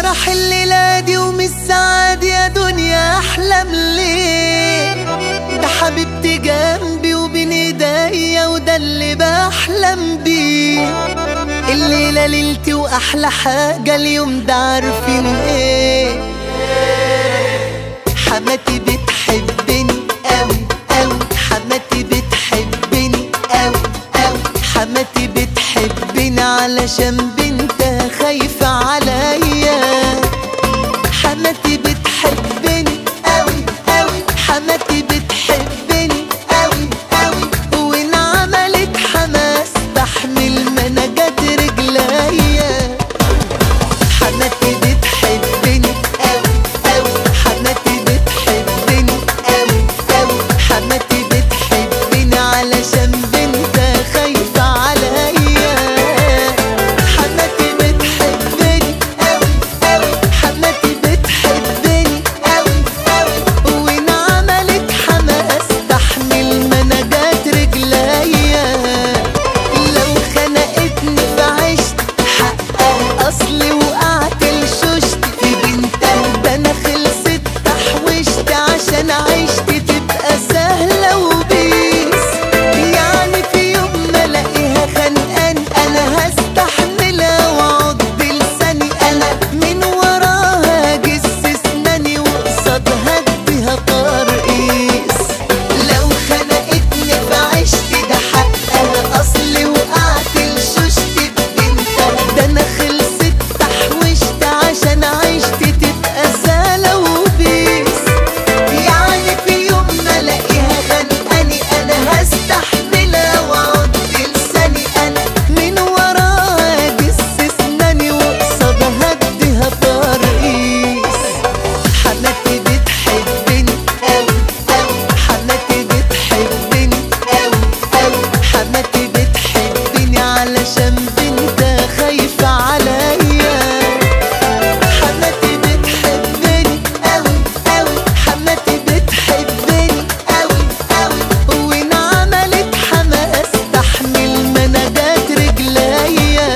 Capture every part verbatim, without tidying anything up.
فرح الليلة دي ومش سعاد يا دنيا احلم ليه؟ ده حبيبتي جنبي وبين ايديا وده اللي بحلم بيه. الليلة ليلتي واحلى حاجة اليوم ده عارفين ايه؟ حماتي بتحبني اوي اوي، حماتي بتحبني اوي اوي، حماتي بتحبني علشان بنتها خايفة عليا. حماتي بتحبني اوي اوي، حماتي بتحبني اوي اوي، وان عملت حماس تحمل منجات رجليا. حماتي بتحبني اوي اوي، حماتي بتحبني اوي اوي، حماتي بتحبني علشان بنتها خايفة عليا. حماتي بتحبني اوي اوي، حماتي بتحبني اوي اوي، وان عملت حماس تحمل منجات رجليا. لو خنقتني فعشت حقها اصلي وقعت لشوشت في بنتها، ده انا خلصت تحوشت عشان عشت تبقى سهلة وبيس. يعني في يوم ما الاقيها خانقاني انا هستحملها واعض بلساني، انا من وراها اجس اسناني وقصادها اديها ترقيص. لو خنقتني فعشت ده حقها اصلي وقعت لشوشت ببنتها، ده انا خلصت تحوشت عشان عشت تبقى سهلة وبيس. يعني في يوم ما الاقيها خانقاني انا هستحملها واعض بلساني، انا من وراها اجس اسناني وقصادها اديها ترقيص. حماتي بتحبني اوي اوي، حماتي بتحبني اوي اوي، حماتي بتحبني علشان بنتها خايفة عليا. حماتي بتحبني اوي اوي، حماتي بتحبني اوي اوي، وان عملت حماس تحمل منجات رجليا.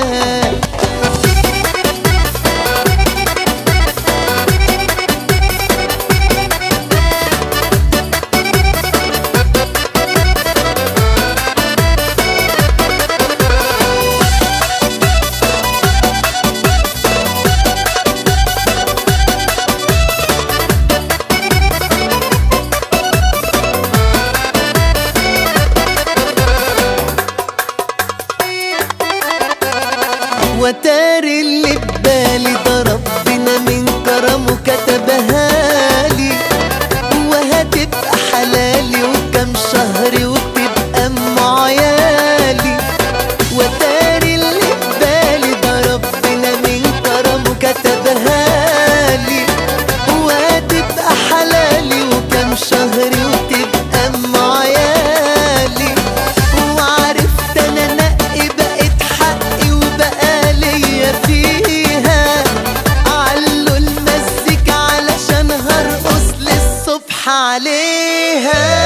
وتاري اللي ببالي ده ربنا من كرمه كتبها لي، وهتبقى حلالي وكم شهر وتبقى ام عيالي. وتاري اللي ببالي ده ربنا من كرمه كتبها لي، وهتبقى حلالي وكم شهر وتبقى ام عيالي. وعرفت انا نقي بقت حقي وبقى ليا فيها. علوا المزيكا علشان هرقص للصبح عليها.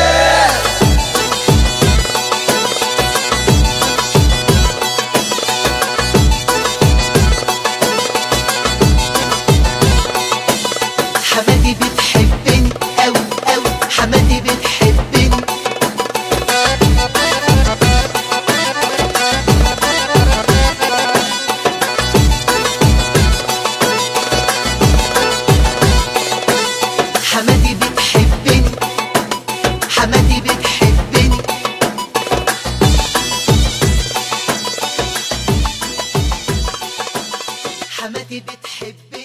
حماتي بتحبني اوي اوي، حماتي بتحبني. حماتي بتحبني، حماتي بتحبني. حماتي بتحبني.